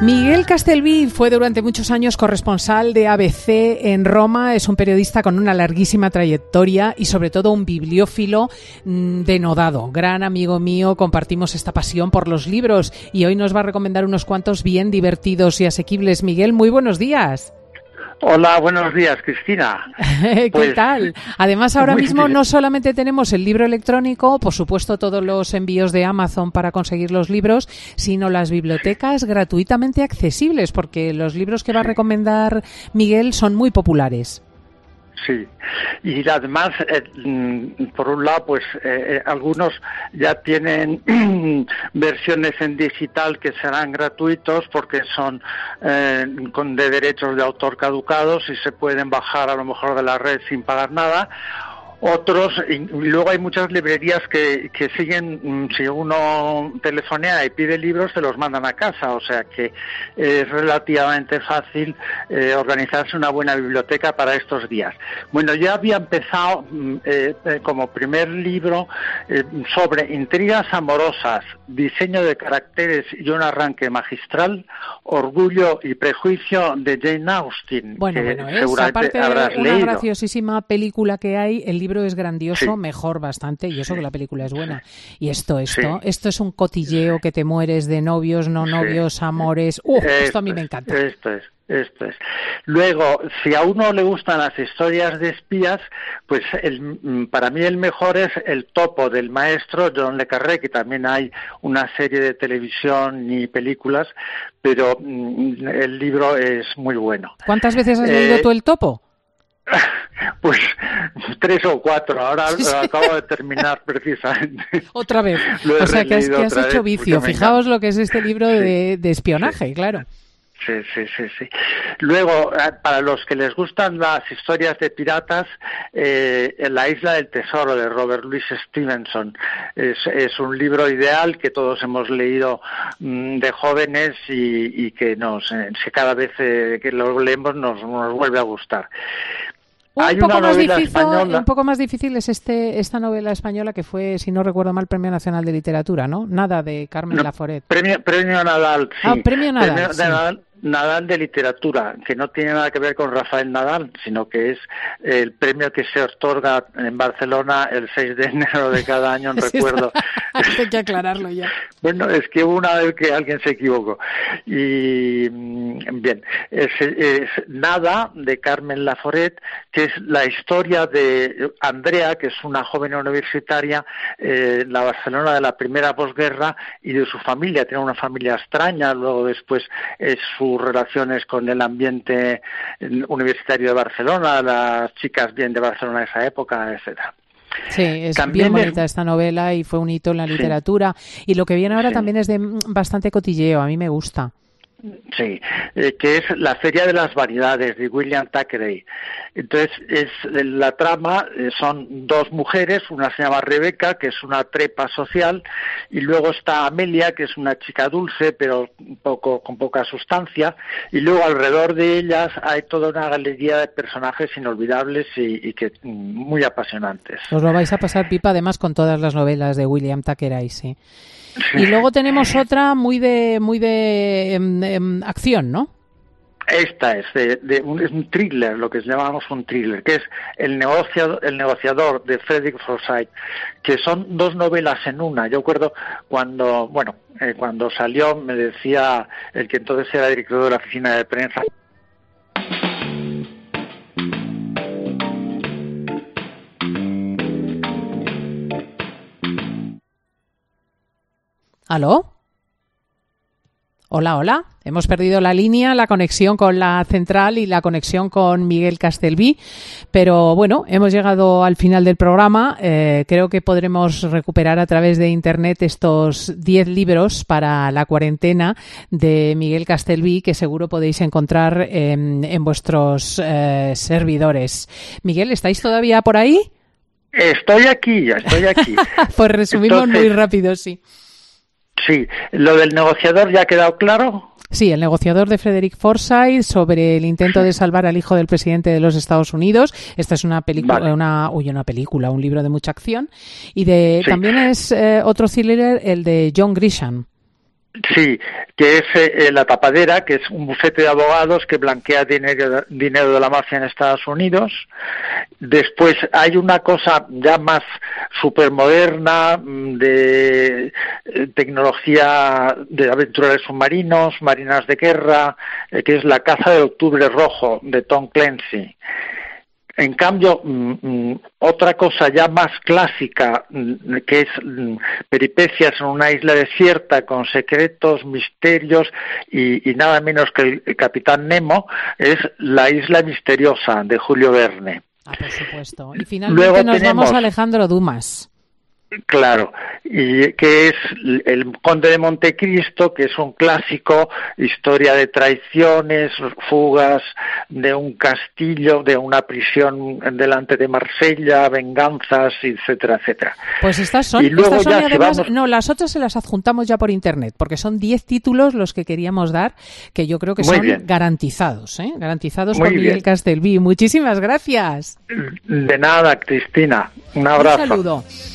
Miguel Castelví fue durante muchos años corresponsal de ABC en Roma. Es un periodista con una larguísima trayectoria y sobre todo un bibliófilo denodado. Gran amigo mío, compartimos esta pasión por los libros y hoy nos va a recomendar unos cuantos bien divertidos y asequibles. Miguel, muy buenos días. Hola, buenos días, Cristina. ¿Qué tal? Además, ahora mismo no solamente tenemos el libro electrónico, por supuesto todos los envíos de Amazon para conseguir los libros, sino las bibliotecas gratuitamente accesibles, porque los libros que va a recomendar Miguel son muy populares. Sí, y además, por un lado, pues algunos ya tienen versiones en digital que serán gratuitos porque son de derechos de autor caducados y se pueden bajar a lo mejor de la red sin pagar nada. Otros, y luego hay muchas librerías que siguen, si uno telefonea y pide libros, se los mandan a casa, o sea que es relativamente fácil organizarse una buena biblioteca para estos días. Bueno, yo había empezado como primer libro sobre intrigas amorosas, diseño de caracteres y un arranque magistral, Orgullo y prejuicio de Jane Austen. Bueno, es aparte de una leído. Graciosísima película que hay, el libro es grandioso, sí. Mejor bastante, y eso que la película es buena. Y esto es un cotilleo que te mueres de novios, no novios, amores. Esto a mí me encanta. Esto es. Luego, si a uno le gustan las historias de espías, pues para mí el mejor es El Topo, del maestro John le Carré, que también hay una serie de televisión y películas, pero el libro es muy bueno. ¿Cuántas veces has leído tú El Topo? Pues 3 o 4, ahora acabo de terminar precisamente. Otra vez, o sea que has hecho vicio. Fijaos lo que es este libro de espionaje, claro. Sí. Luego, para los que les gustan las historias de piratas, La Isla del Tesoro, de Robert Louis Stevenson, es un libro ideal que todos hemos leído de jóvenes y que cada vez que lo leemos nos vuelve a gustar. Un poco más difícil es esta novela española que fue, si no recuerdo mal, Premio Nacional de Literatura, ¿no? Nada, de Carmen Laforet. Premio Nadal, sí. Premio Nadal, sí. Nadal de Literatura, que no tiene nada que ver con Rafael Nadal, sino que es el premio que se otorga en Barcelona el 6 de enero de cada año, recuerdo. Hay que aclararlo ya. Bueno, es que hubo una vez que alguien se equivocó. Y bien, es Nada, de Carmen Laforet, que es la historia de Andrea, que es una joven universitaria, la Barcelona de la primera posguerra, y de su familia. Tiene una familia extraña, luego después sus relaciones con el ambiente universitario de Barcelona, las chicas bien de Barcelona de esa época, etcétera. Sí, es también bien bonita esta novela y fue un hito en la literatura. Y lo que viene ahora también es de bastante cotilleo, a mí me gusta. Sí, que es La Feria de las Variedades, de William Thackeray. Entonces, la trama son dos mujeres, una se llama Rebeca, que es una trepa social, y luego está Amelia, que es una chica dulce, pero con poca sustancia, y luego alrededor de ellas hay toda una galería de personajes inolvidables y que muy apasionantes. Os lo vais a pasar pipa, además, con todas las novelas de William Thackeray, sí. Y luego tenemos otra muy de acción, ¿no? Esta es es un thriller, lo que llamamos un thriller, que es El negociador, de Frederick Forsyth, que son dos novelas en una. Yo recuerdo cuando salió, me decía el que entonces era director de la oficina de prensa. ¿Aló? Hola. Hemos perdido la línea, la conexión con la central y la conexión con Miguel Castelví, pero bueno, hemos llegado al final del programa. Creo que podremos recuperar a través de internet estos 10 libros para la cuarentena de Miguel Castelví, que seguro podéis encontrar en vuestros servidores. Miguel, ¿estáis todavía por ahí? Estoy aquí. Pues resumimos muy rápido, sí. Sí, lo del negociador ya ha quedado claro. Sí, El negociador, de Frederick Forsyth, sobre el intento de salvar al hijo del presidente de los Estados Unidos. Esta es una película, un libro de mucha acción. Y también es otro thriller, el de John Grisham. Sí, que es La Tapadera, que es un bufete de abogados que blanquea dinero de la mafia en Estados Unidos. Después hay una cosa ya más supermoderna de tecnología de aventureros submarinos, marinas de guerra, que es La Caza del Octubre Rojo, de Tom Clancy. En cambio, otra cosa ya más clásica, que es peripecias en una isla desierta con secretos, misterios y nada menos que el Capitán Nemo, es La Isla Misteriosa, de Julio Verne. Por supuesto. Y finalmente nos vamos a Alejandro Dumas. Claro, y que es El Conde de Montecristo, que es un clásico, historia de traiciones, fugas de un castillo, de una prisión delante de Marsella, venganzas, etcétera, etcétera. Pues estas son, además, no, las otras se las adjuntamos ya por internet, porque son 10 títulos los que queríamos dar, que yo creo que son garantizados, garantizados por Miguel Castelví. Muchísimas gracias. De nada, Cristina. Un abrazo. Un saludo.